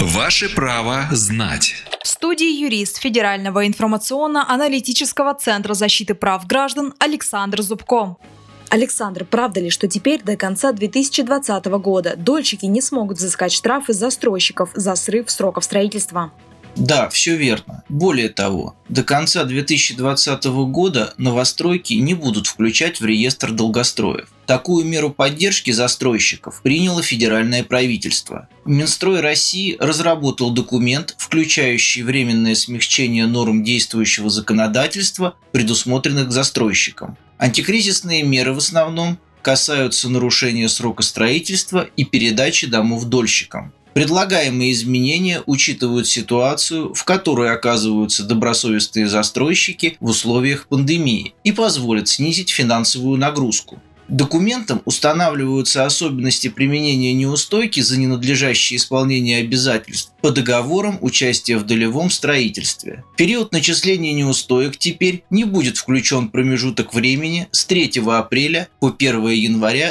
Ваше право знать. В студии юрист Федерального информационно-аналитического центра защиты прав граждан Александр Зубко. Александр, правда ли, что теперь до конца 2020 года дольщики не смогут взыскать штрафы с застройщиков за срыв сроков строительства? Да, все верно. Более того, до конца 2020 года новостройки не будут включать в реестр долгостроев. Такую меру поддержки застройщиков приняло федеральное правительство. Минстрой России разработал документ, включающий временное смягчение норм действующего законодательства, предусмотренных застройщикам. Антикризисные меры в основном касаются нарушения срока строительства и передачи домов дольщикам. Предлагаемые изменения учитывают ситуацию, в которой оказываются добросовестные застройщики в условиях пандемии, и позволят снизить финансовую нагрузку. Документом устанавливаются особенности применения неустойки за ненадлежащее исполнение обязательств по договорам участия в долевом строительстве. В период начисления неустоек теперь не будет включен промежуток времени с 3 апреля по 1 января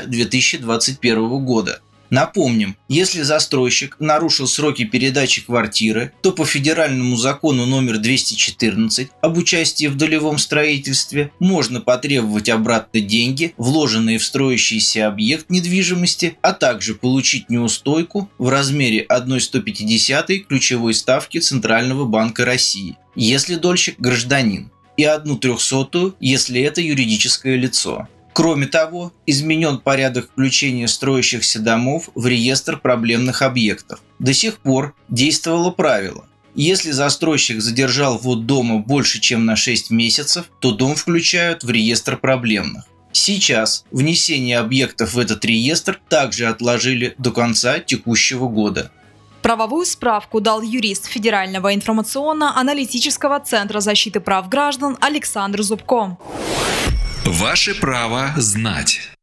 2021 года. Напомним, если застройщик нарушил сроки передачи квартиры, то по федеральному закону номер 214 об участии в долевом строительстве можно потребовать обратно деньги, вложенные в строящийся объект недвижимости, а также получить неустойку в размере 1/150 ключевой ставки Центрального банка России, если дольщик гражданин, и 1/300, если это юридическое лицо. Кроме того, изменен порядок включения строящихся домов в реестр проблемных объектов. До сих пор действовало правило: если застройщик задержал ввод дома больше, чем на 6 месяцев, то дом включают в реестр проблемных. Сейчас внесение объектов в этот реестр также отложили до конца текущего года. Правовую справку дал юрист Федерального информационно-аналитического центра защиты прав граждан Александр Зубко. Ваше право знать.